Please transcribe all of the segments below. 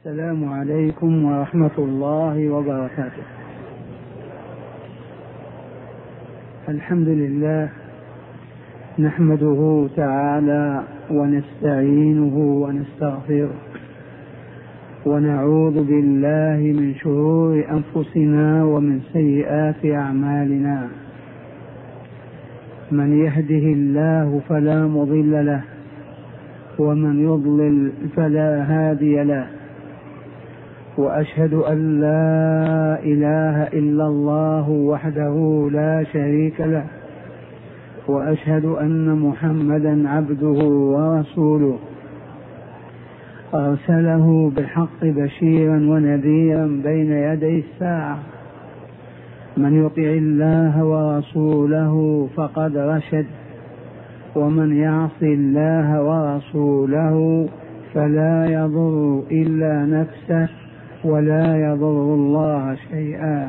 السلام عليكم ورحمة الله وبركاته. الحمد لله نحمده تعالى ونستعينه ونستغفره ونعوذ بالله من شرور أنفسنا ومن سيئات أعمالنا. من يهده الله فلا مضل له ومن يضلل فلا هادي له، وأشهد أن لا إله إلا الله وحده لا شريك له، وأشهد أن محمدا عبده ورسوله أرسله بالحق بشيرا ونذيرا بين يدي الساعة. من يطع الله ورسوله فقد رشد، ومن يعص الله ورسوله فلا يضر إلا نفسه ولا يضر الله شيئا.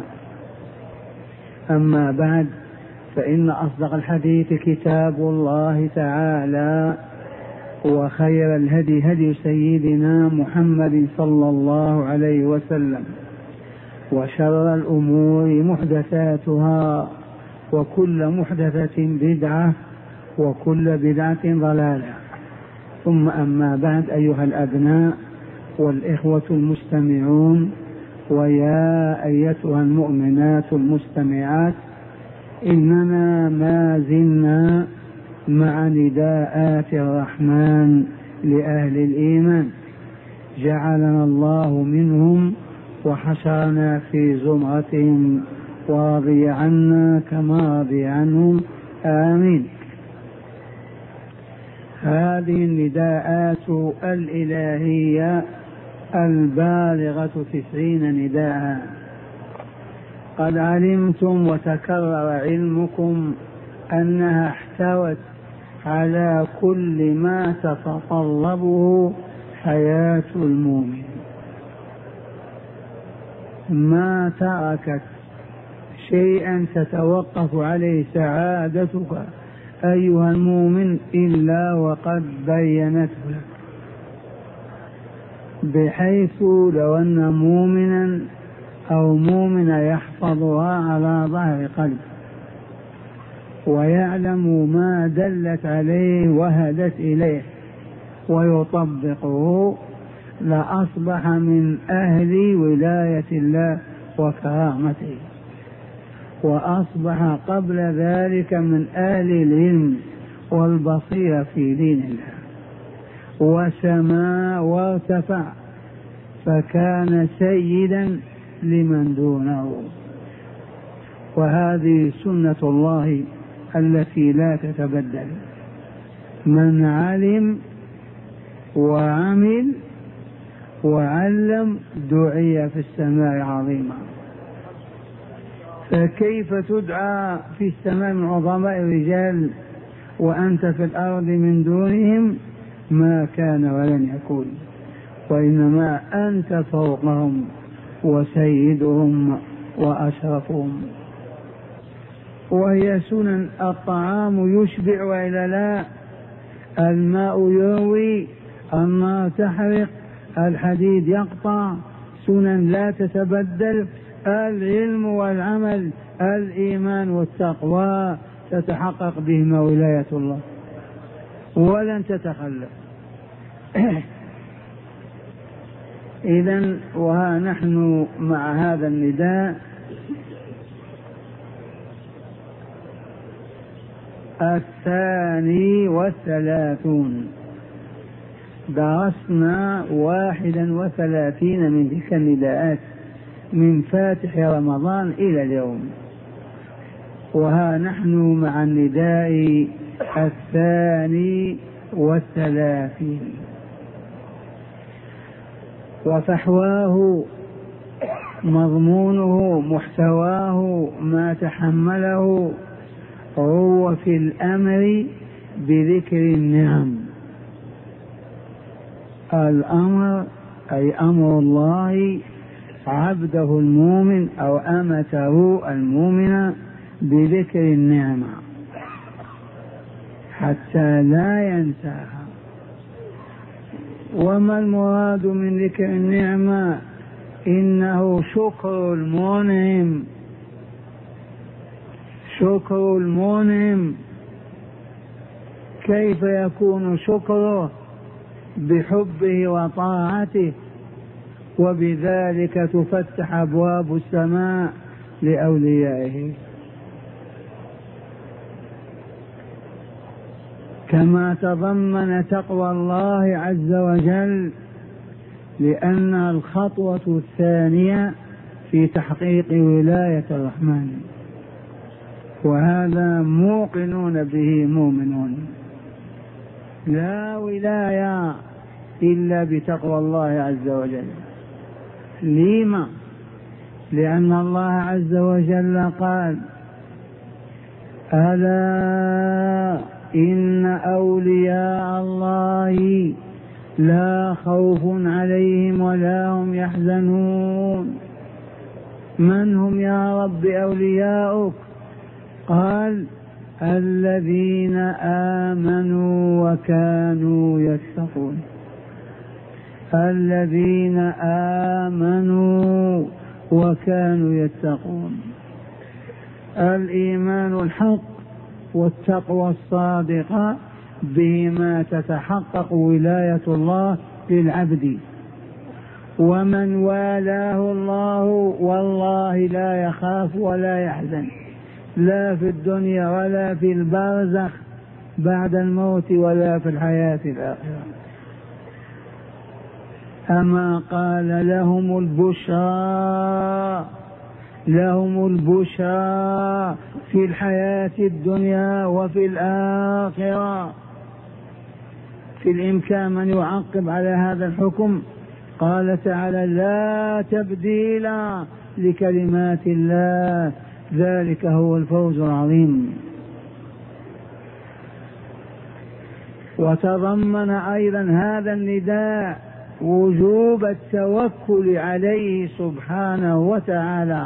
أما بعد، فإن أصدق الحديث كتاب الله تعالى، وخير الهدي هدي سيدنا محمد صلى الله عليه وسلم، وشر الأمور محدثاتها، وكل محدثة بدعة، وكل بدعة ضلالة. ثم أما بعد، أيها الأبناء والإخوة المستمعون، ويا أيتها المؤمنات المستمعات، إننا ما زلنا مع نداءات الرحمن لأهل الإيمان، جعلنا الله منهم وحشرنا في زمرتهم، ورضي عنا كما رضي عنهم، آمين. هذه النداءات الإلهية البالغة 90 نداء، قد علمتم وتكرر علمكم أنها احتوت على كل ما تتطلبه حياة المؤمن. ما تركت شيئا تتوقف عليه سعادتك أيها المؤمن إلا وقد بينته لك، بحيث لو أن مؤمنا أو مؤمنة يحفظها على ظهر قلب ويعلم ما دلت عليه وهدت إليه ويطبقه، لأصبح من أهل ولاية الله وكرامته، وأصبح قبل ذلك من أهل العلم والبصيرة في دين الله، وسما وارتفع، فكان سيدا لمن دونه. وهذه سنة الله التي لا تتبدل. من علم وعمل وعلم دعي في السماء عظيما. فكيف تدعى في السماء من عظماء الرجال وأنت في الأرض من دونهم؟ ما كان ولن يكون، وإنما أنت فوقهم وسيدهم وأشرفهم. وهي سنن. الطعام يشبع وإلا لا، الماء يروي، النار تحرق، الحديد يقطع، سنن لا تتبدل. العلم والعمل، الإيمان والتقوى تتحقق بهما ولاية الله ولن تتخلف. إذن وها نحن مع هذا النداء الثاني والثلاثون. درسنا 31 من تلك النداءات من فاتح رمضان إلى اليوم، وها نحن مع النداء الثاني والثلاثين. وفحواه مضمونه محتواه ما تحمله هو في الأمر بذكر النعم. الأمر أي أمر الله عبده المؤمن أو أمته المؤمنة بذكر النعمة حتى لا ينساها. وما المراد من ذكر النعمة؟ إنه شكر المنعم، شكر المنعم. كيف يكون شكره؟ بحبه وطاعته، وبذلك تفتح أبواب السماء لأوليائه، كما تضمن تقوى الله عز وجل، لأن الخطوة الثانية في تحقيق ولاية الرحمن، وهذا موقنون به مؤمنون. لا ولاية إلا بتقوى الله عز وجل. لما؟ لأن الله عز وجل قال: ألا إن أولياء الله لا خوف عليهم ولا هم يحزنون. من هم يا رب أولياؤك؟ قال: الذين آمنوا وكانوا يتقون. الذين آمنوا وكانوا يتقون. الإيمان الحق والتقوى الصادقة بما تتحقق ولاية الله للعبد. ومن والاه الله والله لا يخاف ولا يحزن، لا في الدنيا ولا في البرزخ بعد الموت ولا في الحياة الآخرة. أما قال: لهم البشرى، لهم البشرى في الحياة الدنيا وفي الآخرة. في الإمكان من يعقب على هذا الحكم. قال تعالى: لا تبديل لكلمات الله، ذلك هو الفوز العظيم. وتضمن أيضا هذا النداء وجوب التوكل عليه سبحانه وتعالى،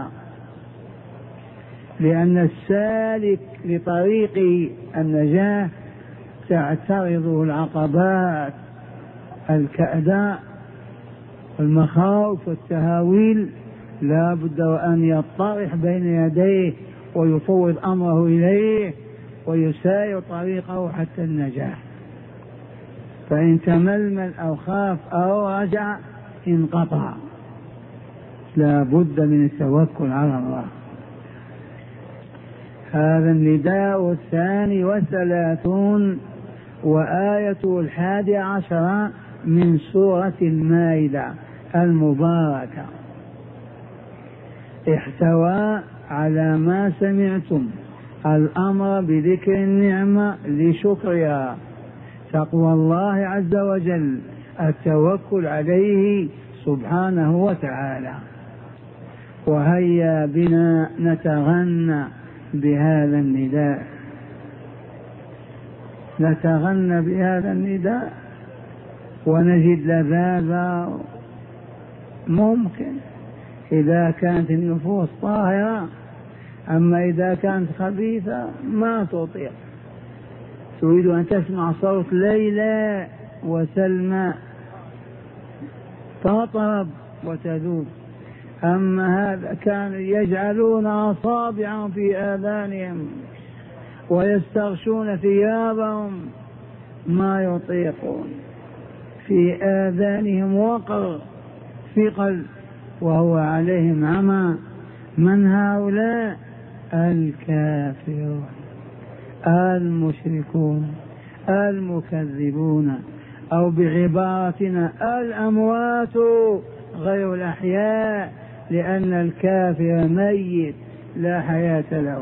لأن السالك لطريق النجاة تعترضه العقبات، الكأداء، المخاوف والتهاويل، لا بد وأن يطرح بين يديه ويفوض أمره إليه ويساير طريقه حتى النجاح. فإن تململ أو خاف أو رجع انقطع. لا بد من التوكل على الله. هذا النداء 32 وآية 11 من سورة المائدة المباركة، احتوى على ما سمعتم الأمر بذكر النعمة لشكرها، تقوى الله عز وجل، التوكل عليه سبحانه وتعالى. وهيا بنا نتغنى بهذا النداء، نتغنى بهذا النداء ونجد لذاذا. ممكن إذا كانت النفوس طاهرة، أما إذا كانت خبيثة ما تطيق. تريد أن تسمع صوت ليلى وسلمى تطرب وتذوب. أما هذا كانوا يجعلون أصابعهم في آذانهم ويستغشون ثيابهم ما يطيقون، في آذانهم وقر ثقل وهو عليهم عمى. من هؤلاء؟ الكافرون المشركون المكذبون، أو بعبارتنا الأموات غير الأحياء، لأن الكافر ميت لا حياة له.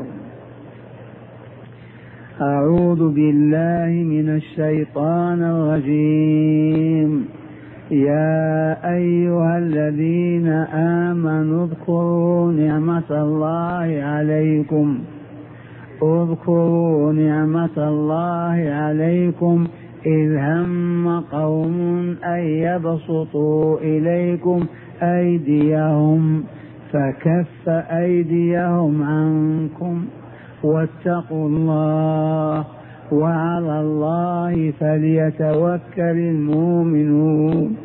أعوذ بالله من الشيطان الرجيم. يا أيها الذين آمنوا اذكروا نعمة الله عليكم، اذكروا نعمة الله عليكم إذ هم قوم أن يبسطوا إليكم أيديهم فكف أيديهم عنكم واتقوا الله وعلى الله فليتوكل المؤمنون.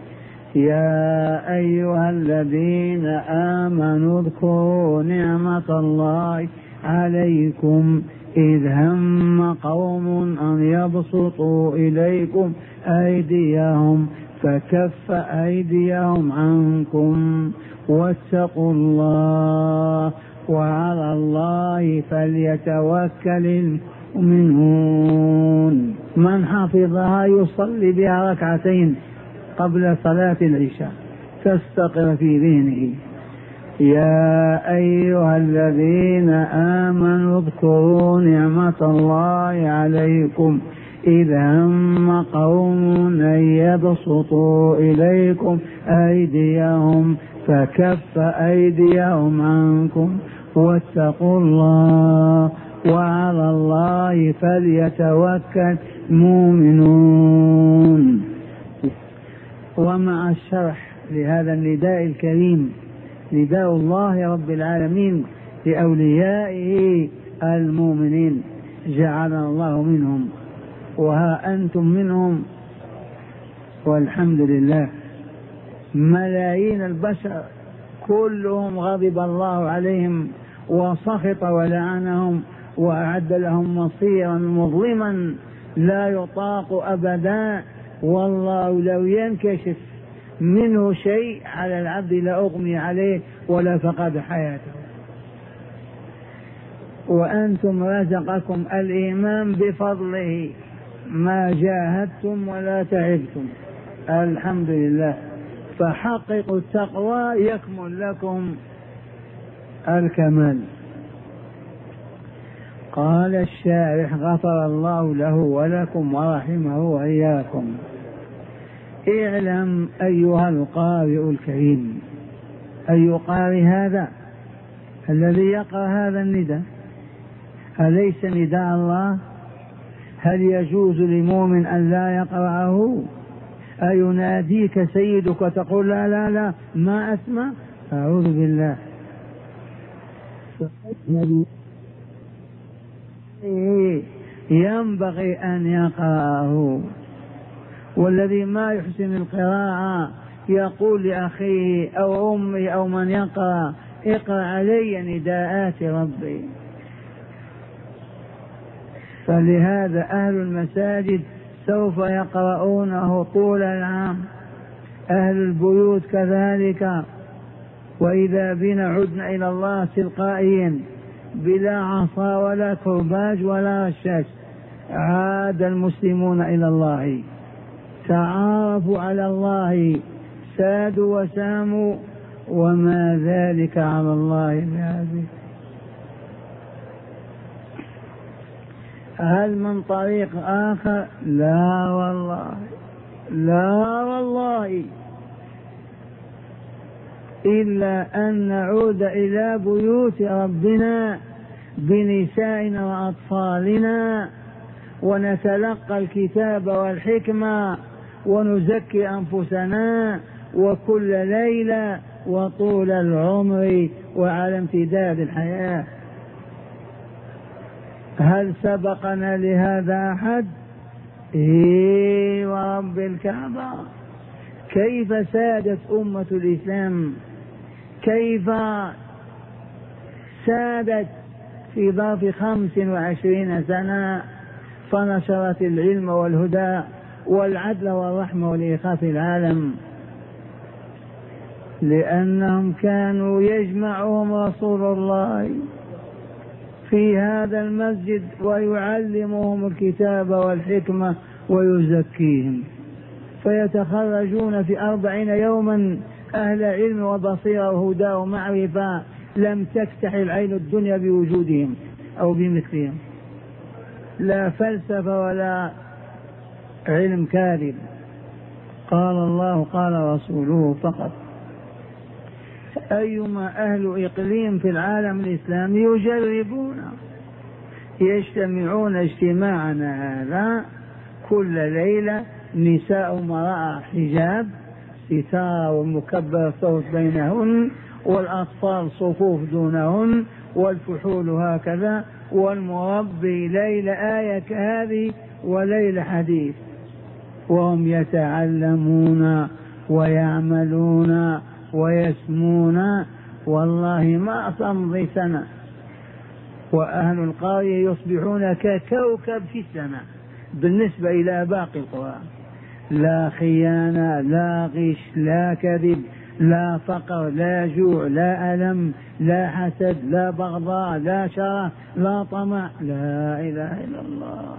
يا أيها الذين آمنوا اذكروا نعمة الله عليكم إذ هم قوم أن يبسطوا إليكم أيديهم فكف أيديهم عنكم واتقوا الله وعلى الله فليتوكل المؤمنون. من حفظها يصلي بها ركعتين قبل صلاة العشاء تستقر في ذهنه. يا أيها الذين آمنوا اذكروا نعمة الله عليكم إذ هم قوم أن يبسطوا إليكم أيديهم فكف أيديهم عنكم واتقوا الله وعلى الله فليتوكل المؤمنون. ومع الشرح لهذا النداء الكريم، نداء الله رب العالمين لأوليائه المؤمنين، جعلنا الله منهم وها أنتم منهم والحمد لله. ملايين البشر كلهم غضب الله عليهم وسخط ولعنهم وأعد لهم مصيرا مظلما لا يطاق أبدا. والله لو ينكشف منه شيء على العبد لأغمي عليه ولا فقد حياته. وأنتم رزقكم الإيمان بفضله ما جاهدتم ولا تعبتم، الحمد لله. فحققوا التقوى يكمل لكم الكمال. قال الشارح غفر الله له ولكم ورحمه وإياكم. اعلم أيها القارئ الكريم، أي قارئ هذا الذي يقرأ هذا النداء أليس نداء الله؟ هل يجوز لمؤمن أن لا يقرأه؟ أيناديك سيدك وتقول لا لا لا ما أسمع؟ أعوذ بالله. ينبغي أن يقرأه. والذي ما يحسن القراءة يقول لأخيه أو أمي أو من يقرأ اقرأ علي نداءات ربي. فلهذا أهل المساجد سوف يقرؤونه طول العام، أهل البيوت كذلك. وإذا بنا عدنا إلى الله تلقائيا بلا عصا ولا كرباج ولا رشاش. عاد المسلمون إلى الله، تعارفوا على الله، سادوا وساموا، وما ذلك على الله بعزيز. هل من طريق آخر؟ لا والله، لا والله، إلا أن نعود إلى بيوت ربنا بنسائنا وأطفالنا ونتلقى الكتاب والحكمة ونزكي أنفسنا وكل ليلة وطول العمر وعلى امتداد الحياة. هل سبقنا لهذا أحد؟ ورب الكعبة. كيف سادت أمة الإسلام، كيف سادت في ظرف 25 سنة، فنشرت العلم والهدى والعدل والرحمة والإخاء في العالم. لأنهم كانوا يجمعهم رسول الله في هذا المسجد ويعلمهم الكتاب والحكمة ويزكيهم، فيتخرجون في 40 يوما أهل علم وبصيرة وهدى ومعرفة لم تفتح العين الدنيا بوجودهم أو بمثلهم، لا فلسفة ولا علم كاذب. قال الله قال رسوله فقط. أيما أهل إقليم في العالم الإسلامي يجربون، يجتمعون اجتماعنا هذا كل ليلة، نساء وراء حجاب ستار ومكبر صوت بينهن، والأطفال صفوف دونهن، والفحول هكذا، والمربي ليل آية كهذه وليل حديث، وهم يتعلمون ويعملون ويسمون، والله ما تمضي سنة وأهل القرية يصبحون ككوكب في السماء بالنسبة إلى باقي القرى. لا خيانة، لا غش، لا كذب، لا فقر، لا جوع، لا ألم، لا حسد، لا بغضاء، لا شره، لا طمع، لا إله إلا الله.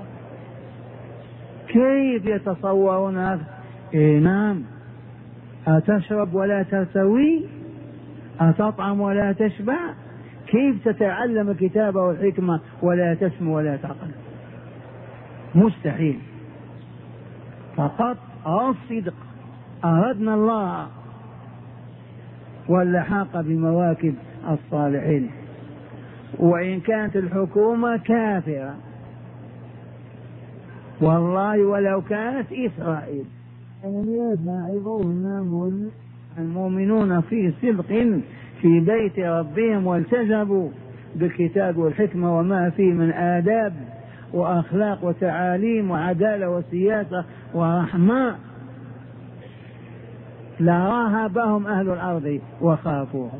كيف يتصورون هذا؟ نعم. أتشرب ولا ترتوي؟ أتطعم ولا تشبع؟ كيف تتعلم الكتاب والحكمة ولا تسمع ولا تعقل؟ مستحيل. فقط الصدق، أردنا الله واللحاق بمواكب الصالحين. وإن كانت الحكومة كافرة والله ولو كانت إسرائيل، المؤمنون في صدق في بيت ربهم والتزموا بالكتاب والحكمة وما فيه من آداب وأخلاق وتعاليم وعدالة وسياسة ورحمة، لراهبهم أهل الأرض وخافوهم.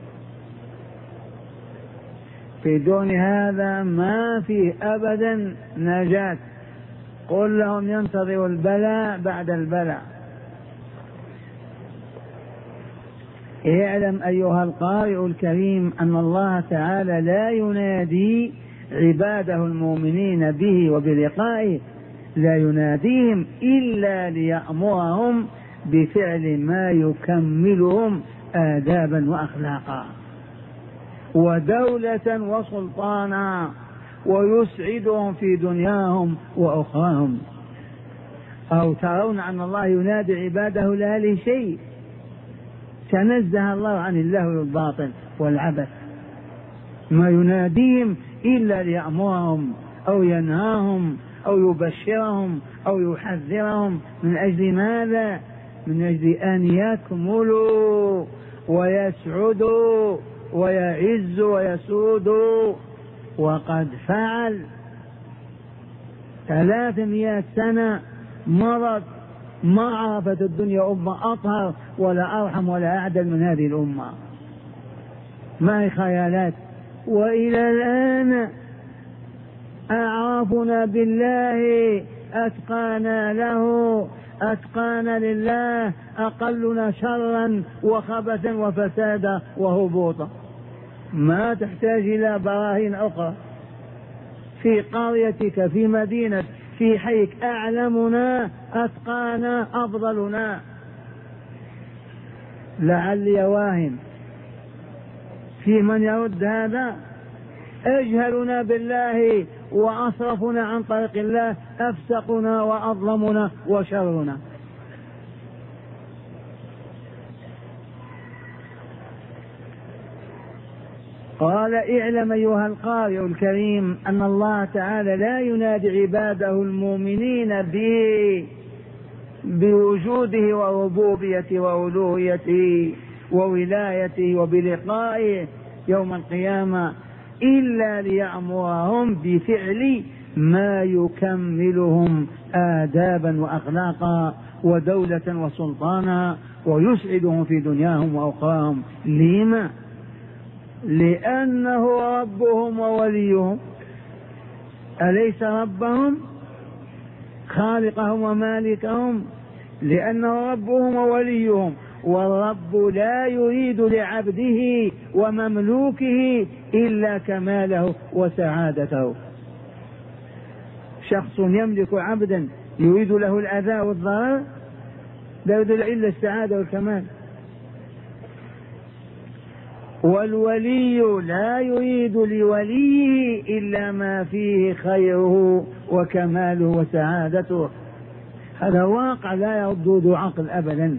في دون هذا ما فيه أبدا نجاة. قل لهم ينتظروا البلاء بعد البلاء. اعلم أيها القارئ الكريم أن الله تعالى لا ينادي عباده المؤمنين به وبلقائه، لا يناديهم إلا ليأمرهم بفعل ما يكملهم آدابا وأخلاقا ودولة وسلطانا، ويسعدهم في دنياهم وأخراهم. أو ترون أن الله ينادي عباده لا لشيء؟ تنزه الله عن اللهو والباطل والعبث، ما يناديهم إلا ليأمرهم أو ينهاهم أو يبشرهم أو يحذرهم. من أجل ماذا؟ من أجل أن يكملوا ويسعدوا ويعزوا ويسودوا. وقد فعل 300 سنة مرض، ما عرفت الدنيا أمة أطهر ولا أرحم ولا أعدل من هذه الأمة، ما هي خيالات. وإلى الآن أعرفنا بالله، أتقانا له، أتقانا لله، أقلنا شرا وخبثا وفسادا وهبوطا. ما تحتاج إلى براهين أخرى. في قريتك، في مدينة، في حيك، أعلمنا، أتقانا، أفضلنا. لعلي واهم في من يرد هذا. أجهلنا بالله وأصرفنا عن طريق الله، أفسقنا وأظلمنا وشرنا. قال اعلم أيها القارئ الكريم أن الله تعالى لا ينادي عباده المؤمنين بوجوده وربوبيته وألوهيته وولايته وبلقائه يوم القيامة إلا ليأمرهم بفعل ما يكملهم آدابا وأخلاقا ودولة وسلطانا ويسعدهم في دنياهم وأخراهم. لما؟ لأنه ربهم ووليهم. أليس ربهم خالقهم ومالكهم؟ لأنه ربهم ووليهم. والرب لا يريد لعبده ومملوكه إلا كماله وسعادته. شخص يملك عبدا يريد له الأذى والضرر، لا يريد إلا السعادة والكمال. والولي لا يريد لوليه إلا ما فيه خيره وكماله وسعادته. هذا واقع لا يرد عقل أبدا.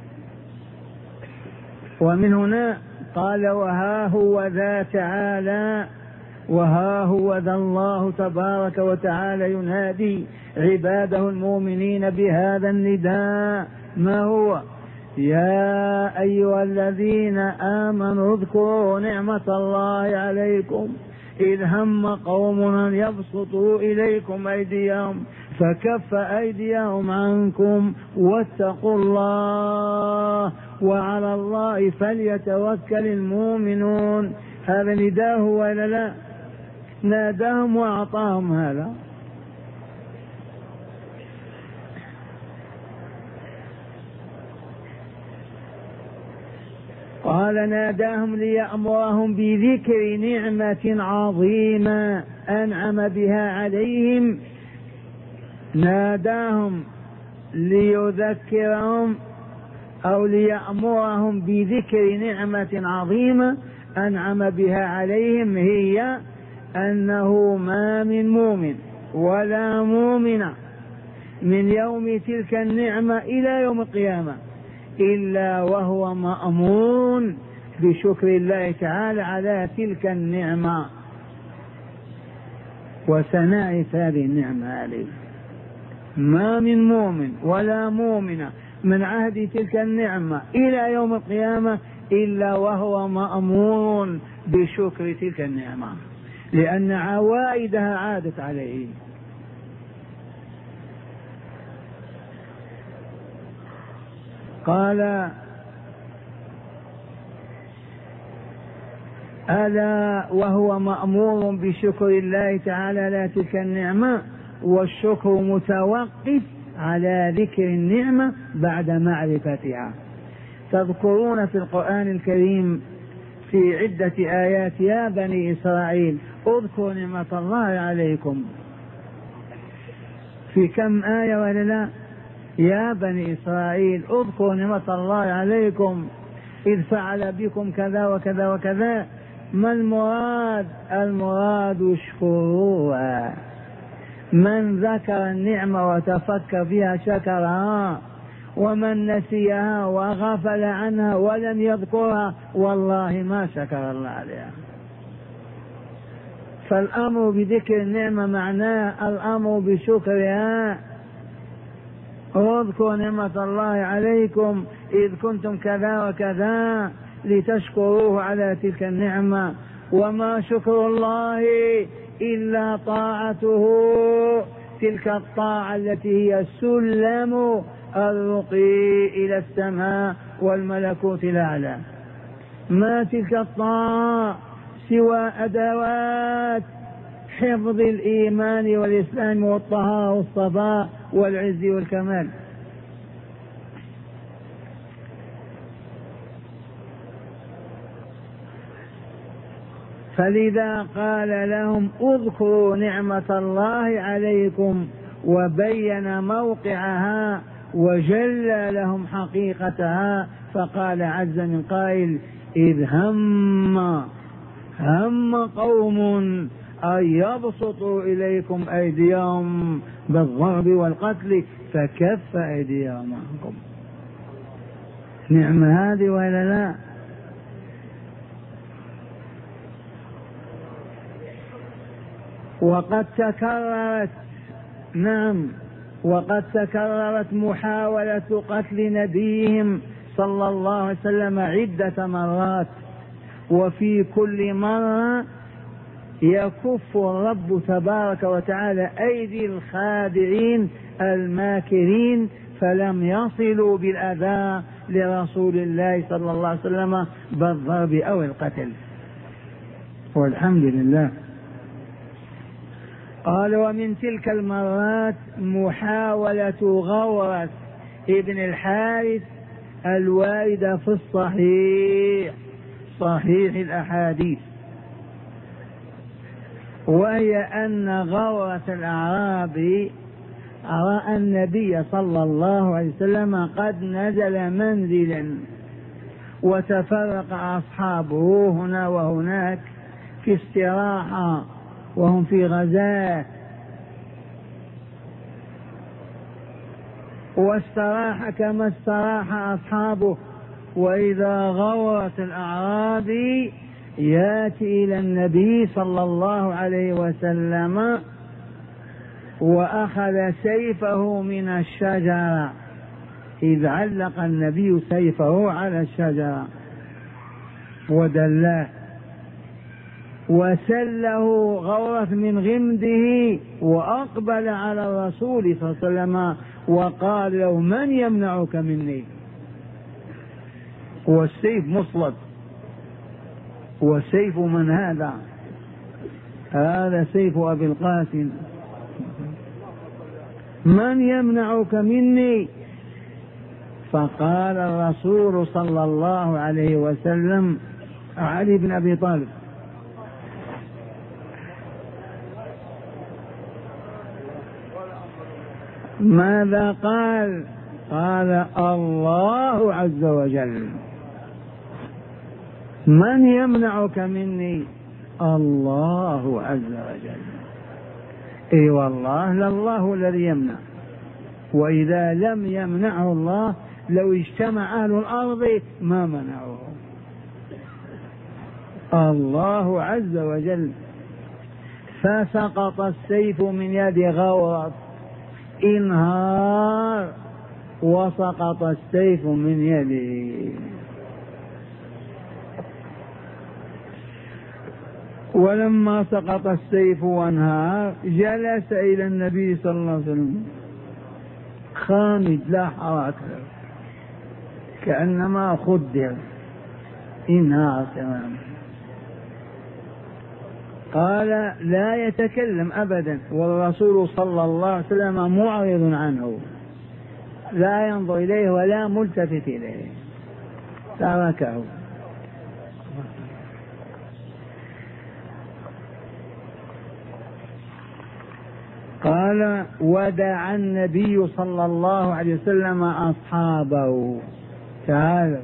ومن هنا قال وها هو ذا تعالى، وها هو ذا الله تبارك وتعالى ينادي عباده المؤمنين بهذا النداء. ما هو؟ يا أيها الذين آمنوا اذكروا نعمة الله عليكم إذ هم قوم أن يبسطوا إليكم أيديهم فكف أيديهم عنكم واتقوا الله وعلى الله فليتوكل المؤمنون. هذا نداه ولا لا؟ ناداهم وأعطاهم هذا. قال ناداهم ليأمرهم بذكر نعمة عظيمة أنعم بها عليهم، ناداهم ليذكرهم أو ليأمرهم بذكر نعمة عظيمة أنعم بها عليهم، هي أنه ما من مؤمن ولا مؤمنة من يوم تلك النعمة إلى يوم القيامة إلا وهو مأمور بشكر الله تعالى على تلك النعمة وثناء هذه النعمة عليه. ما من مؤمن ولا مؤمنة من عهد تلك النعمة إلى يوم القيامة إلا وهو مأمور بشكر تلك النعمة لأن عوائدها عادت عليه. قال ألا وهو مأمور بشكر الله تعالى على تلك النعمة، والشكر متوقف على ذكر النعمة بعد معرفتها. تذكرون في القرآن الكريم في عدة آيات يا بني إسرائيل اذكروا نعمة الله عليكم، في كم آية ولا لا؟ يا بني إسرائيل اذكروا نعمة الله عليكم إذ فعل بكم كذا وكذا وكذا. ما المراد؟ المراد اشكروها. من ذكر النعمة وتفكر فيها شكرها، ومن نسيها وغفل عنها ولم يذكرها والله ما شكر الله عليها. فالأمر بذكر النعمة معناه الأمر بشكرها. اذكروا نعمة الله عليكم إذ كنتم كذا وكذا لتشكروه على تلك النعمة. وما شكر الله إلا طاعته، تلك الطاعة التي هي سلم الرقي إلى السماء والملكوت الأعلى. ما تلك الطاعة سوى أدوات حفظ الإيمان والإسلام والطهارة والصفاء والعز والكمال. فلذا قال لهم اذكروا نعمة الله عليكم وبين موقعها وجلى لهم حقيقتها. فقال عز من قائل إذ هم قوم أن يبسطوا إليكم أيديهم بالضرب والقتل فكف أيديهم عنكم. نعمة هذه ولا لا؟ وقد تكررت، نعم، وقد تكررت محاولة قتل نبيهم صلى الله عليه وسلم عدة مرات، وفي كل مرة يكف الرب تبارك وتعالى أيدي الخادعين الماكرين فلم يصلوا بالأذى لرسول الله صلى الله عليه وسلم بالضرب أو القتل، والحمد لله. قال ومن تلك المرات محاولة غورة ابن الحارث الواردة في صحيح الأحاديث، وهي أن غورة الأعرابي رأى النبي صلى الله عليه وسلم قد نزل منزلا وتفرق أصحابه هنا وهناك في استراحة وهم في غزاة، واستراح كما استراح أصحابه. وإذا غورت الأعرابي يأتي إلى النبي صلى الله عليه وسلم وأخذ سيفه من الشجرة إذ علق النبي سيفه على الشجرة ودلاه وسله غورة من غمده، وأقبل على الرسول صلى الله عليه وسلم وقال له: من يمنعك مني؟ والسيف مصلب. والسيف من هذا؟ هذا سيف أبي القاسم. من يمنعك مني؟ فقال الرسول صلى الله عليه وسلم: علي بن أبي طالب. ماذا قال؟ قال: الله عز وجل. من يمنعك مني؟ الله عز وجل. اي والله لله الذي يمنع، واذا لم يمنعه الله لو اجتمع اهل الارض ما منعوه. الله عز وجل. فسقط السيف من يد غورة، انهار وسقط السيف من يده. ولما سقط السيف وانهار جلس إلى النبي صلى الله عليه وسلم خامد لا حركة، كأنما خدر، انهار تماما. قال: لا يتكلم أبدا، والرسول صلى الله عليه وسلم معرض عنه، لا ينظر إليه ولا ملتفت إليه، تركه. قال: ودعا النبي صلى الله عليه وسلم أصحابه، تعالوا،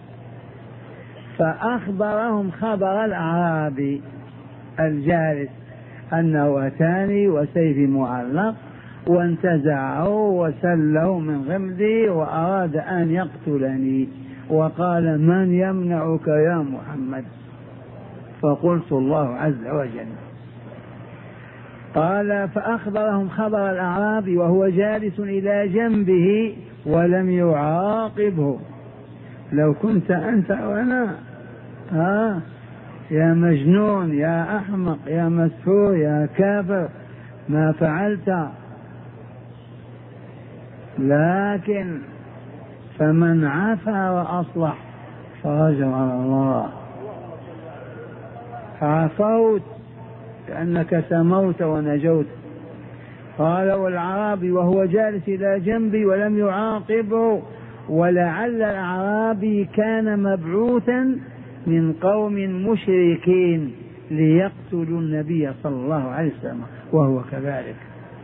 فأخبرهم خبر الأعرابي الجالس أنه أتاني وسيفي معلق، وانتزعه وسله من غمدي وأراد أن يقتلني، وقال: من يمنعك يا محمد؟ فقلت: الله عز وجل. قال: فأخبرهم خبر الأعرابي وهو جالس إلى جنبه ولم يعاقبه. لو كنت أنت وأنا يا مجنون يا أحمق يا مسحور يا كافر ما فعلت، لكن فمن عفا وأصلح فرجع على الله. عفوت كأنك سموت ونجوت. قال: والأعرابي وهو جالس إلى جنبي ولم يعاقبه، ولعل الأعرابي كان مبعوثا من قوم مشركين ليقتلوا النبي صلى الله عليه وسلم، وهو كذلك.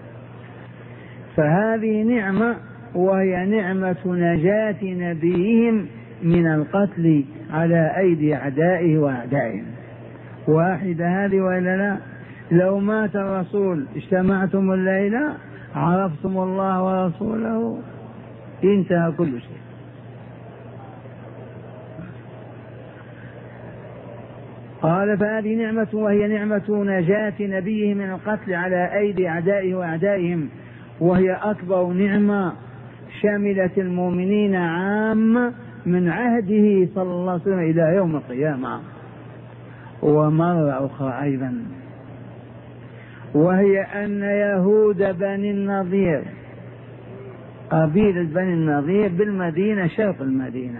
فهذه نعمة، وهي نعمة نجاة نبيهم من القتل على أيدي أعدائه وأعدائهم. واحدة هذه وإلا لا؟ لو مات الرسول اجتمعتم الليلة عرفتم الله ورسوله، انتهى كل شيء. قال: فهذه نعمة، وهي نعمة نجاة نبيه من القتل على أيدي أعدائه وأعدائهم، وهي أكبر نعمة شملت المؤمنين عام من عهده صلى الله عليه وسلم إلى يوم القيامة. ومرة أخرى أيضا، وهي أن يهود بني النضير، قبيلة بني النضير بالمدينة شرق المدينة،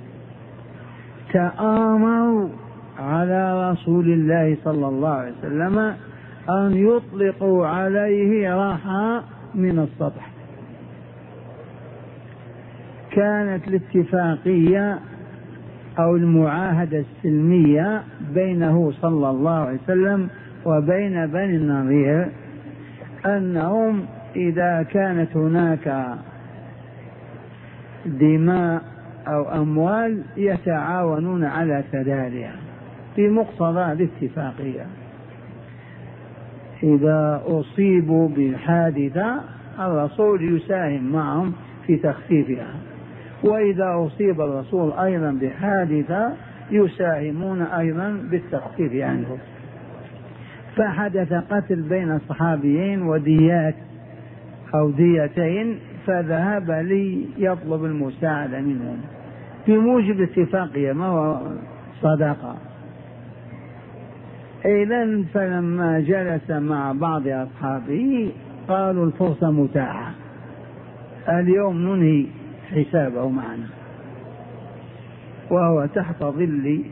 تآمروا على رسول الله صلى الله عليه وسلم أن يطلقوا عليه رحى من السطح. كانت الاتفاقية أو المعاهدة السلمية بينه صلى الله عليه وسلم وبين بني النضير أنهم إذا كانت هناك دماء أو أموال يتعاونون على سدادها بمقتضى الاتفاقية. إذا أصيبوا بالحادثة الرسول يساهم معهم في تخفيفها، وإذا أصيب الرسول أيضا بحادثة يساهمون أيضا بالتخفيف عنه. فحدث قتل بين الصحابيين وديات أو ديتين فذهب ليطلب المساعدة منهم بموجب اتفاقية، ما هو صداقة. إذن فلما جلس مع بعض أصحابه قالوا الفرصة متاحة، اليوم ننهي حسابه معنا. وهو تحت ظل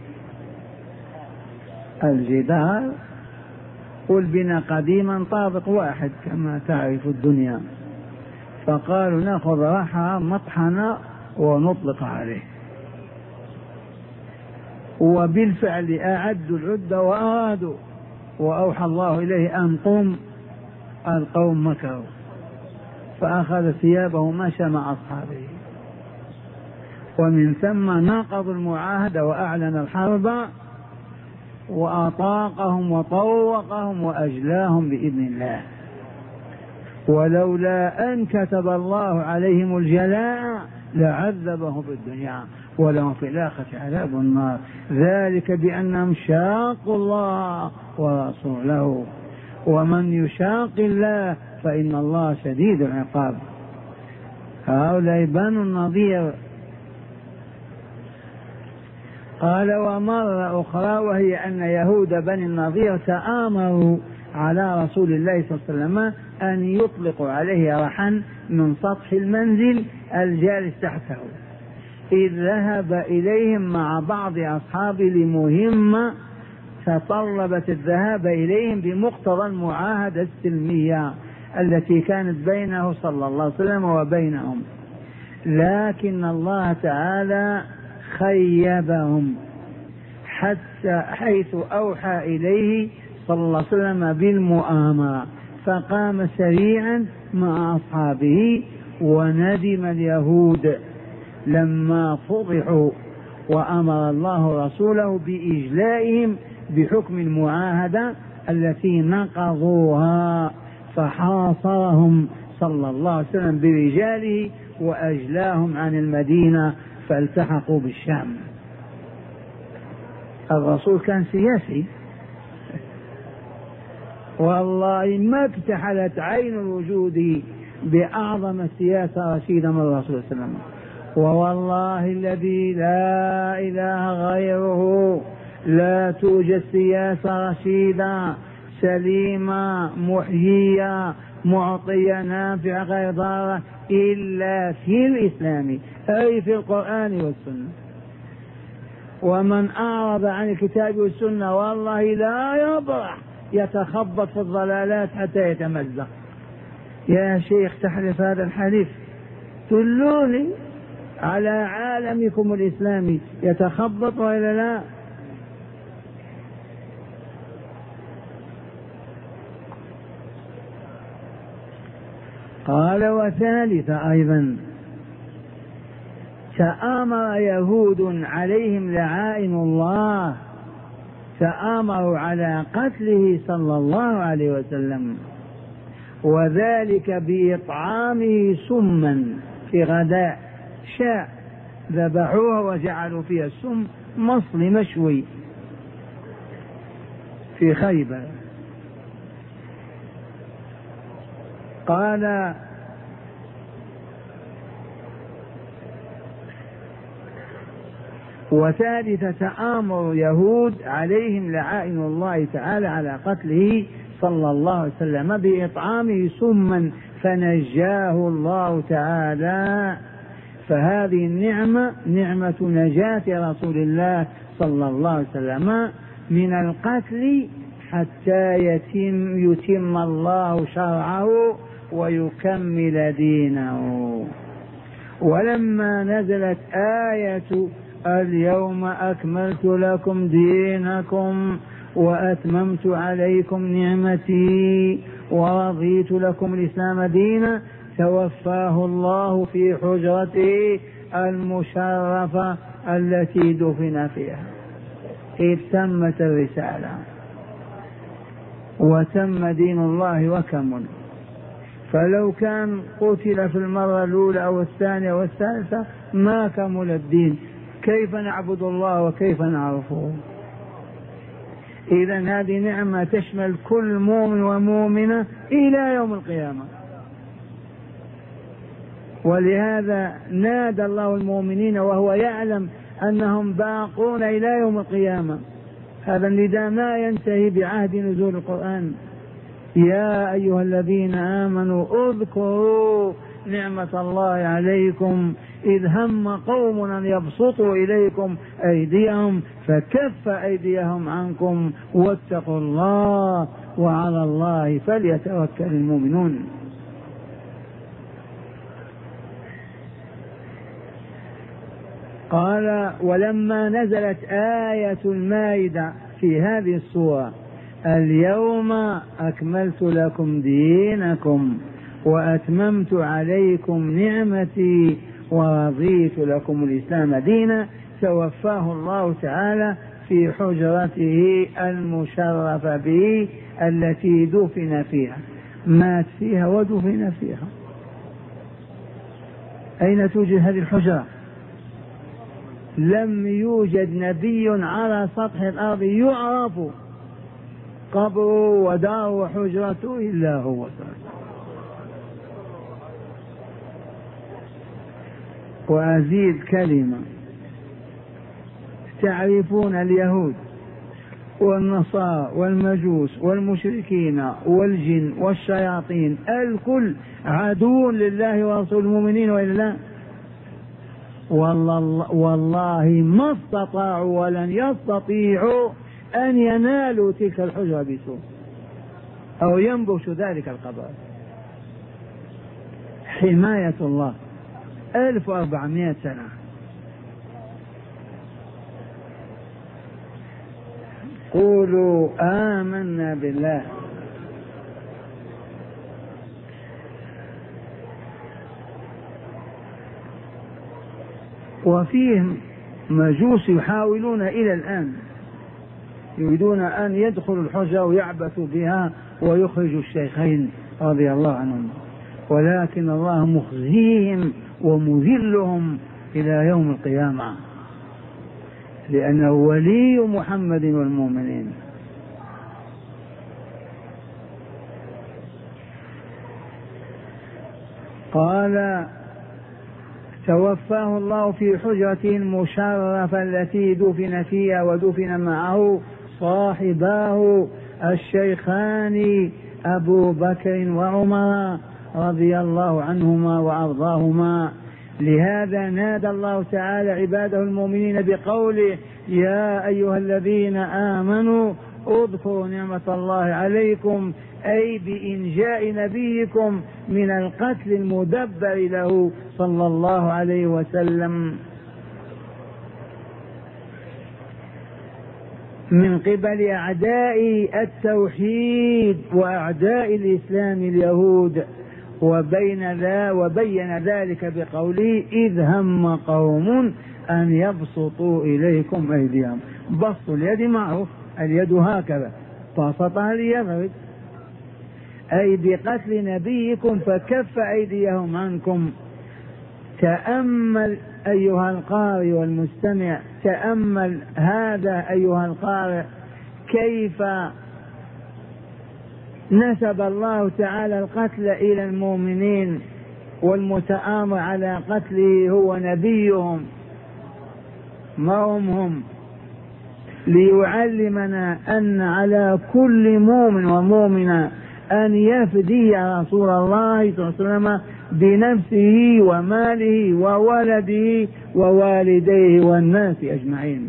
الجدار، والبناء قديما طابق واحد كما تعرف الدنيا، فقالوا نأخذ راحة مطحنة ونطلق عليه. وبالفعل أعدوا العدة وأرادوا، وأوحى الله إليه أن قم. القوم مكروا، فأخذ ثيابه ومشى مع أصحابه، ومن ثم ناقضوا المعاهدة وأعلن الحرب، وأطاقهم وطوقهم وأجلاهم بإذن الله. ولولا أن كتب الله عليهم الجلاء لعذبهم في الدنيا ولهم في الآخرة عذاب النار، ذلك بأنهم شاقوا الله ورسوله، ومن يشاق الله فإن الله شديد العقاب. هؤلاء بنو النضير. قال ومرة أخرى وهي أن يهود بني النضير تآمروا على رسول الله صلى الله عليه وسلم أن يطلقوا عليه رحا من سطح المنزل الجالس تحته، إذ ذهب إليهم مع بعض أصحابه لمهمة تطلبت الذهاب إليهم بمقتضى المعاهدة السلمية التي كانت بينه صلى الله عليه وسلم وبينهم، لكن الله تعالى خيبهم حتى حيث أوحى إليه صلى الله عليه وسلم بالمؤامرة، فقام سريعا مع أصحابه. وندم اليهود لما فضحوا، وأمر الله رسوله بإجلائهم بحكم المعاهدة التي نقضوها، فحاصرهم صلى الله عليه وسلم برجاله وأجلاهم عن المدينة فالتحقوا بالشام. الرسول كان سياسي، والله ما اكتحلت عين الوجود بأعظم السياسة رشيدة من الرسول صلى الله عليه وسلم. ووالله الذي لا إله غيره لا توجد سياسة رشيدة سليمة محيية معطية نافعة غير ضارة إلا في الإسلام، أي في القرآن والسنة. ومن أعرض عن الكتاب والسنة والله لا يبرح، يتخبط في الضلالات حتى يتمزق. يا شيخ تحلف هذا الحليف، دلوني على عالمكم الإسلامي يتخبط وإلا لا؟ قال وثالثا أيضا تآمر يهود عليهم لعائن الله، تآمروا على قتله صلى الله عليه وسلم، وذلك بإطعامه سما في غداء شاء، ذبحوها وجعلوا فيها السم مصل مشوي في خيبر. قال وثالث تآمر يهود عليهم لعائن الله تعالى على قتله صلى الله عليه وسلم بإطعامه سما فنجاه الله تعالى. فهذه النعمة نعمة نجاة رسول الله صلى الله عليه وسلم من القتل حتى يتم الله شرعه ويكمل دينه. ولما نزلت آية اليوم أكملت لكم دينكم وأتممت عليكم نعمتي ورضيت لكم الإسلام دينا، توفاه الله في حجرته المشرفة التي دفن فيها، إذ تمت الرسالة وتم دين الله وكمل. فلو كان قتل في المرة الأولى أو الثانية والثالثة ما كمل الدين، كيف نعبد الله وكيف نعرفه؟ إذن هذه نعمة تشمل كل مؤمن ومؤمنة إلى يوم القيامة. ولهذا نادى الله المؤمنين وهو يعلم أنهم باقون إلى يوم القيامة. هذا النداء ما ينتهي بعهد نزول القرآن. يا أيها الذين آمنوا اذكروا نعمة الله عليكم إذ هم قوم أن يبسطوا إليكم أيديهم فكف أيديهم عنكم واتقوا الله وعلى الله فليتوكل المؤمنون. قال ولما نزلت آية المائدة في هذه السورة اليوم أكملت لكم دينكم وأتممت عليكم نعمتي ورضيت لكم الإسلام دينا، توفاه الله تعالى في حجرته المشرفة به التي دفن فيها، مات فيها ودفن فيها. أين توجد هذه الحجرة؟ لم يوجد نبي على سطح الأرض يعرف قبره وداره وحجرته إلا هو. وأزيد كلمة، تعرفون اليهود والنصارى والمجوس والمشركين والجن والشياطين الكل عدو لله ورسول المؤمنين وإلا لا؟ والله ما استطاعوا ولن يستطيعوا أن ينالوا تلك الحجرة بسوء أو ينبشوا ذلك القبر. حماية الله 1400 سنة. قولوا آمنا بالله. وفيهم مجوس يحاولون إلى الآن يريدون أن يدخلوا الحجرة ويعبثوا بها ويخرجوا الشيخين رضي الله عنهم، ولكن الله مخزيهم ومذلهم إلى يوم القيامة لأنه ولي محمد والمؤمنين. قال توفاه الله في حجرته المشرفة التي دفن فيها ودفن معه صاحباه الشيخان أبو بكر وعمر رضي الله عنهما وأرضاهما. لهذا نادى الله تعالى عباده المؤمنين بقوله يا أيها الذين آمنوا اذكروا نعمة الله عليكم، أي بإنجاء نبيكم من القتل المدبر له صلى الله عليه وسلم من قبل أعداء التوحيد وأعداء الإسلام اليهود. وبين ذلك بقوله إذ هم قوم أن يبسطوا إليكم أيديهم. بسط اليد معروف، اليد هكذا بسطها ليضرب، أي بقتل نبيكم فكف أيديهم عنكم. تأمل أيها القارئ والمستمع، تأمل هذا أيها القارئ كيف نسب الله تعالى القتل إلى المؤمنين والمتآمر على قتله هو نبيهم ما هم ليعلمنا أن على كل مؤمن ومؤمنة أن يفدي رسول الله صلى الله عليه وسلم بنفسه وماله وولده ووالديه والناس أجمعين.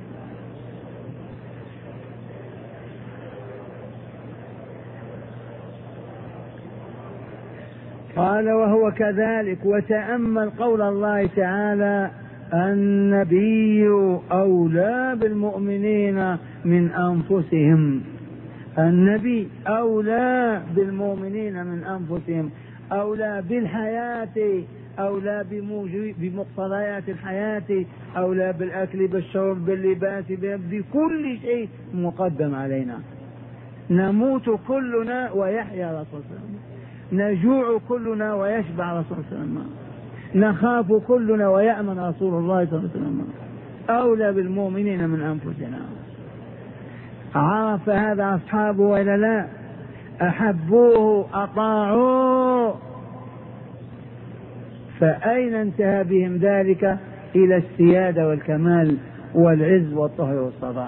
قال وهو كذلك. وتأمل قول الله تعالى النبي أولى بالمؤمنين من أنفسهم. النبي أولى بالمؤمنين من أنفسهم، أولى بالحياة، أولى بمقتضيات الحياة، أولى بالأكل بالشرب باللباس بكل شيء مقدم علينا. نموت كلنا ويحيا رسول الله، نجوع كلنا ويشبع رسول الله، نخاف كلنا ويأمن رسول الله صلى الله عليه وسلم. أولى بالمؤمنين من أنفسنا. عرف هذا أصحابه ولا لا؟ أحبوه أطاعوه فأين انتهى بهم ذلك؟ إلى السيادة والكمال والعز والطهر والصلاح.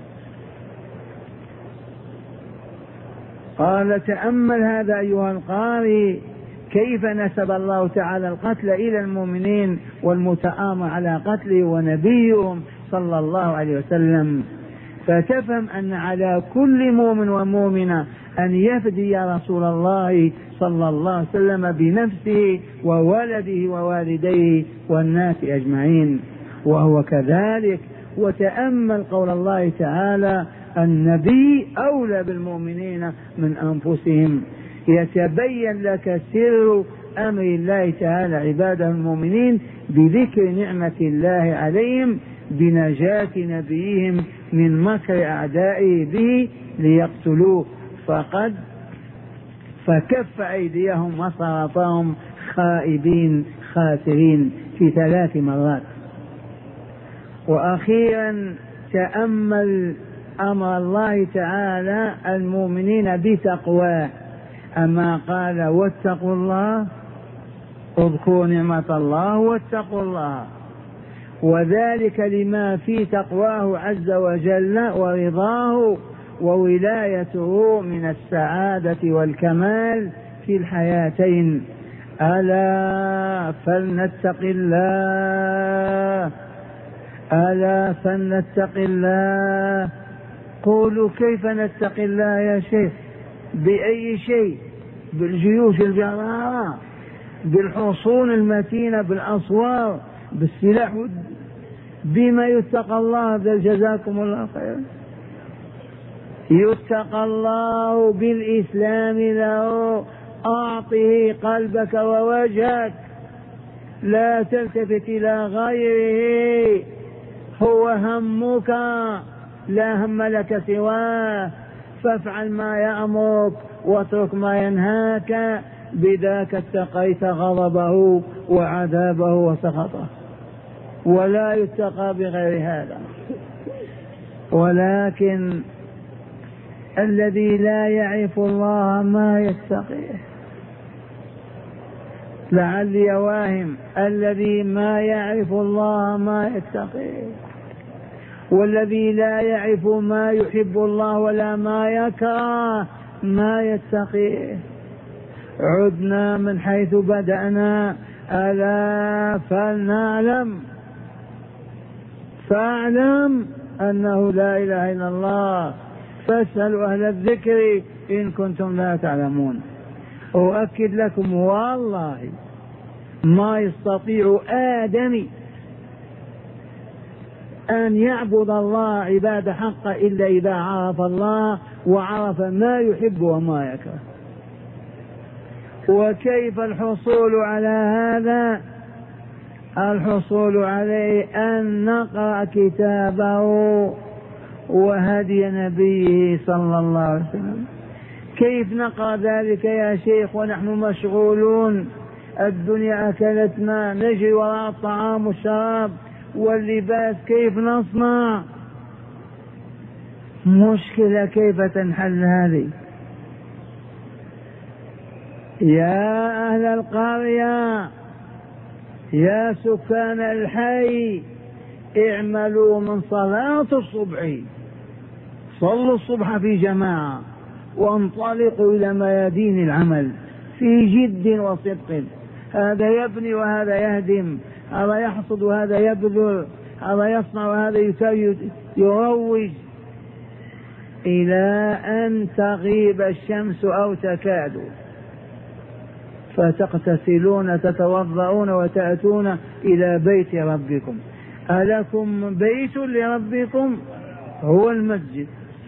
قال تأمل هذا أيها القارئ كيف نسب الله تعالى القتل إلى المؤمنين والمتآمر على قتله ونبيهم صلى الله عليه وسلم، فتفهم أن على كل مؤمن ومؤمنة أن يفدي رسول الله صلى الله عليه وسلم بنفسه وولده ووالديه والناس أجمعين، وهو كذلك. وتأمل قول الله تعالى النبي أولى بالمؤمنين من أنفسهم، يتبين لك سر أمر الله تعالى عباده المؤمنين بذكر نعمة الله عليهم بنجاة نبيهم من مكر أعدائه به ليقتلوه، فكف أيديهم وصرفهم خائبين خاسرين في 3 مرات. وأخيرا تأمل أمر الله تعالى المؤمنين بتقواه، أما قال واتقوا الله، اذكروا نعمة الله واتقوا الله، وذلك لما في تقواه عز وجل ورضاه وولايته من السعادة والكمال في الحياتين. ألا فلنتق الله، ألا فلنتق الله. قولوا كيف نتقي الله يا شيخ؟ بأي شيء؟ بالجيوش الجرارة، بالحصون المتينة، بالأسوار، بالسلاح، بما يتقى الله؟ جزاكم الله خيرا. يتقى الله بالإسلام له، أعطه قلبك ووجهك، لا تلتفت إلى غيره، هو همك لا هم لك سواه، فافعل ما يأمرك واترك ما ينهاك، بذاك اتقيت غضبه وعذابه وسخطه، ولا يتقى بغير هذا. ولكن الذي لا يعرف الله ما يتقيه، لعلي واهم، الذي ما يعرف الله ما يتقيه، والذي لا يعرف ما يحب الله ولا ما يكره ما يتقيه. عدنا من حيث بدأنا، ألا فلنعلم، فاعلم أنه لا إله إلا الله، فاسألوا أهل الذكر إن كنتم لا تعلمون. أؤكد لكم والله ما يستطيع آدمي أن يعبد الله عبادة حق إلا إذا عرف الله وعرف ما يحب وما يكره. وكيف الحصول على هذا؟ الحصول عليه أن نقرأ كتابه وهدي نبيه صلى الله عليه وسلم. كيف نقرأ ذلك يا شيخ ونحن مشغولون؟ الدنيا أكلتنا، نجري وراء الطعام والشراب واللباس، كيف نصنع؟ مشكلة كيف تنحل هذه؟ يا أهل القرية، يا سكان الحي، اعملوا من صلاة الصبح، صلوا الصبح في جماعة وانطلقوا إلى ميادين العمل في جد وصدق. هذا يبني وهذا يهدم، هذا يحصد وهذا يبذر، هذا يصنع وهذا يروج، إلى أن تغيب الشمس أو تكاد، فتغتسلون تتوضؤون وتأتون إلى بيت ربكم. ألكم بيت لربكم؟ هو المسجد.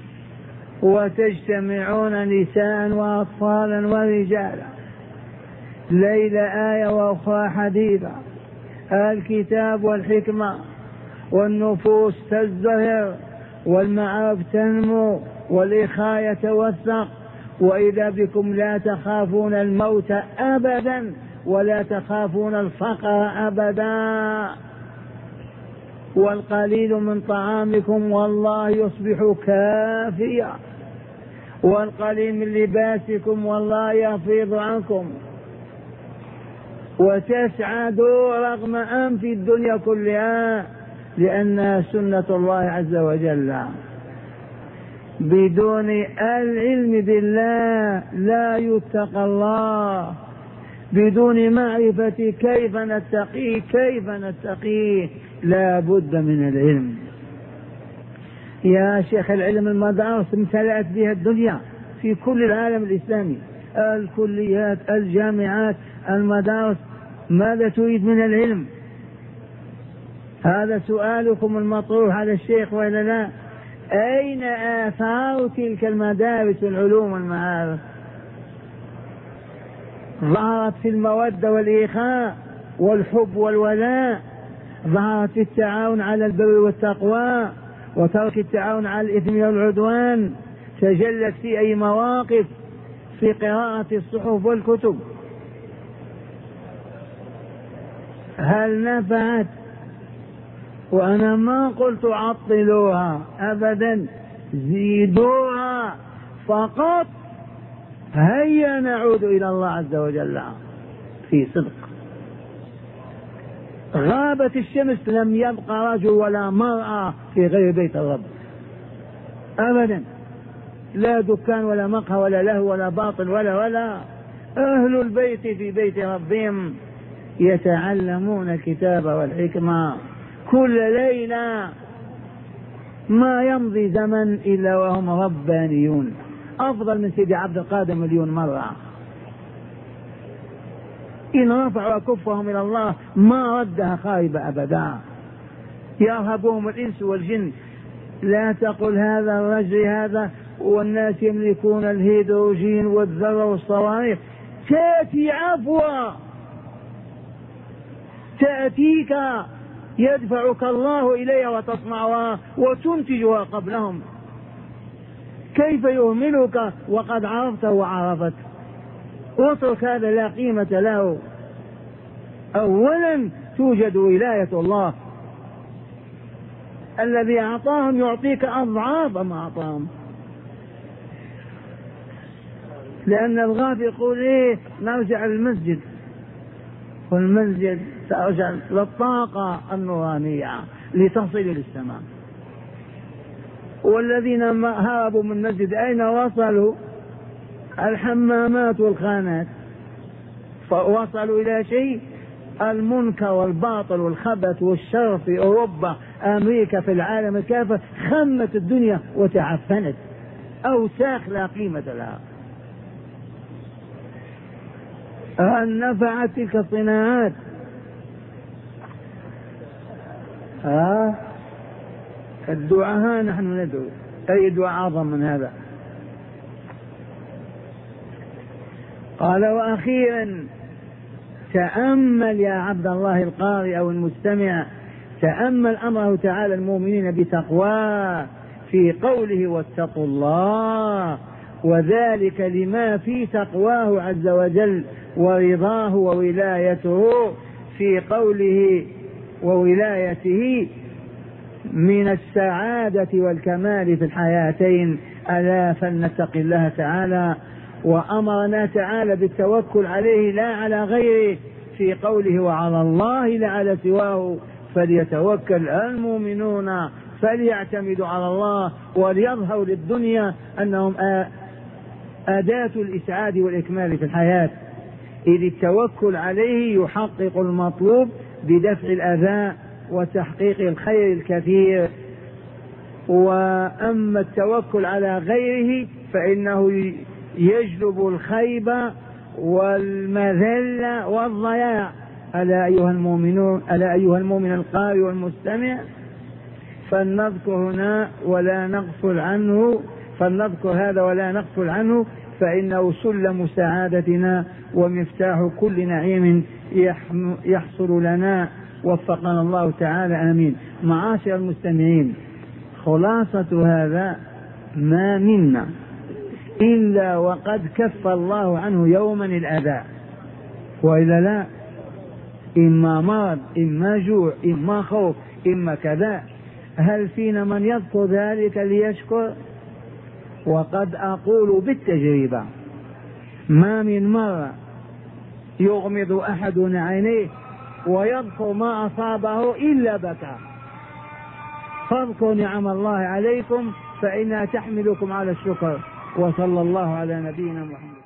وتجتمعون نساء وأطفالا ورجالا، ليل آية وأخرى حديثة، الكتاب والحكمة، والنفوس تزدهر، والمعارف تنمو، والإخاء يتوثق، وإذا بكم لا تخافون الموت أبدا ولا تخافون الفقر أبدا. والقليل من طعامكم والله يصبح كافيا، والقليل من لباسكم والله يفيض عنكم. وتسعد رغم أنف الدنيا كلها، لأنها سنة الله عز وجل. بدون العلم بالله لا يتقى الله، بدون معرفة كيف نتقيه لا بد من العلم. يا شيخ العلم المدارس امتلأت بها الدنيا في كل العالم الإسلامي، الكليات، الجامعات، المدارس، ماذا تريد من العلم؟ هذا سؤالكم المطروح على الشيخ ولا لا؟ أين آثار تلك المدارس العلوم والمعارف؟ ظهرت في المودة والإخاء والحب والولاء، ظهرت في التعاون على البر والتقوى وترك التعاون على الإثم والعدوان، تجلت في أي مواقف؟ في قراءة الصحف والكتب. هل نفعت؟ وأنا ما قلت عطلوها أبدا، زيدوها فقط. هيا نعود إلى الله عز وجل في صدق. غابت الشمس لم يبقى رجل ولا مرأة في غير بيت الرب أبدا، لا دكان ولا مقهى ولا لهو ولا باطل ولا أهل البيت في بيت ربهم يتعلمون الكتاب والحكمة كل ليلة، ما يمضي زمن إلا وهم ربانيون، أفضل من سيدي عبد القادر مليون مرة. إن رفعوا كفهم إلى الله ما ردها خائبة أبدا، يرهبهم الإنس والجن. لا تقل هذا الرجل هذا والناس يملكون الهيدروجين والذرة والصواريخ، تأتي عفوا، تأتيك يدفعك الله إليها وتصنعها وتنتجها قبلهم. كيف يهملك وقد عرفته وعرفت؟ اترك هذا لا قيمة له. أولا توجد ولاية الله، الذي أعطاهم يعطيك أضعاف ما أعطاهم. لأن الغافل يقول إيه؟ نرجع للمسجد، والمسجد ترجع للطاقة النورانية لتصل للسماء. والذين هربوا من المسجد أين وصلوا؟ الحمامات والخانات. فوصلوا إلى شيء؟ المنكر والباطل والخبث والشر في أوروبا، أمريكا، في العالم كافة، خمت الدنيا وتعفنت، أوساخ لا قيمة لها. هل نفعت تلك الصناعات؟ الدعاء نحن ندعو، أي دعاء أعظم من هذا؟ قال وأخيرا تأمل يا عبد الله القارئ أو المستمع، تأمل أمره تعالى المؤمنين بتقواه في قوله واتقوا الله، وذلك لما في تقواه عز وجل ورضاه وولايته في قوله وولايته من السعادة والكمال في الحياتين. ألا فلنتق الله تعالى، وأمرنا تعالى بالتوكل عليه لا على غيره في قوله وعلى الله لا على سواه فليتوكل المؤمنون، فليعتمدوا على الله وليظهروا للدنيا أنهم أداة الإسعاد والإكمال في الحياة، إذ التوكل عليه يحقق المطلوب بدفع الأذى وتحقيق الخير الكثير. وأما التوكل على غيره فإنه يجلب الخيبة والمذلة والضياع. ألا أيها المؤمنون، ألا أيها المؤمن القارئ والمستمع، فلنذكر هنا ولا نغفل عنه، فلنذكر هذا ولا نغفل عنه، فإنه سلم سعادتنا ومفتاح كل نعيم يحصل لنا. وفقنا الله تعالى، آمين. معاشر المستمعين، خلاصة هذا ما منا إلا وقد كف الله عنه يوما الأذى، وإلا لا، إما مرض، إما جوع، إما خوف، إما كذا. هل فينا من يذكر ذلك ليشكر؟ وقد أقول بالتجربة ما من مرة يغمض أحدنا عينيه ويذكر ما أصابه إلا بكى. فاذكروا نعم الله عليكم فإنها تحملكم على الشكر. وصلى الله على نبينا محمد.